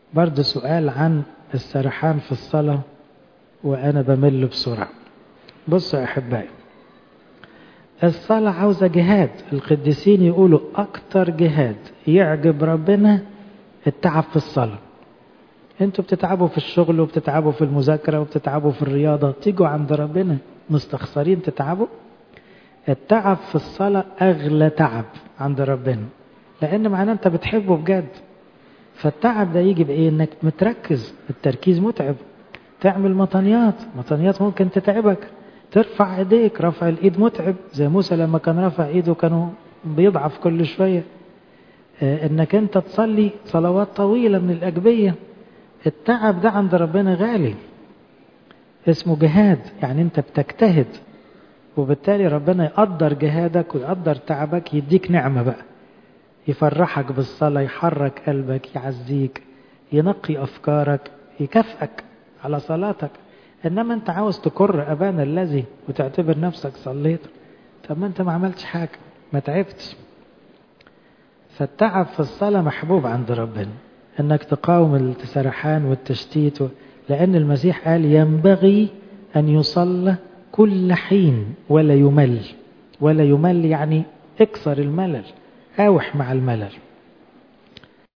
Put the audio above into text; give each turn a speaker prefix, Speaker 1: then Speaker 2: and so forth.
Speaker 1: برضه سؤال عن السرحان في الصلاة وأنا بمل بسرعة. بصوا يا أحبائي، الصلاة عاوزة جهاد. القديسين يقولوا أكتر جهاد يعجب ربنا التعب في الصلاة. انتوا بتتعبوا في الشغل وبتتعبوا في المذاكرة وبتتعبوا في الرياضة، تيجوا عند ربنا مستخسرين تتعبوا؟ التعب في الصلاة أغلى تعب عند ربنا، لأن معناه أنت بتحبه بجد. فالتعب ده يجي بإيه؟ إنك متركز، التركيز متعب. تعمل مطنيات ممكن تتعبك. ترفع ايديك، رفع الايد متعب، زي موسى لما كان رفع ايده كانوا بيضعف كل شوية. انك انت تصلي صلوات طويلة من الأجبية، التعب ده عند ربنا غالي، اسمه جهاد، يعني انت بتجتهد، وبالتالي ربنا يقدر جهادك ويقدر تعبك، يديك نعمة بقى، يفرحك بالصلاة، يحرك قلبك، يعزيك، ينقي أفكارك، يكافئك على صلاتك. إنما أنت عاوز تكر أبانا الذي وتعتبر نفسك صليت، طب ما أنت ما عملتش حاجة، ما تعبتش. فالتعب في الصلاة محبوب عند ربنا، إنك تقاوم السرحان والتشتيت، لأن المسيح قال ينبغي أن يصلى كل حين ولا يمل. ولا يمل يعني اكسر الملل، اوح مع الملل.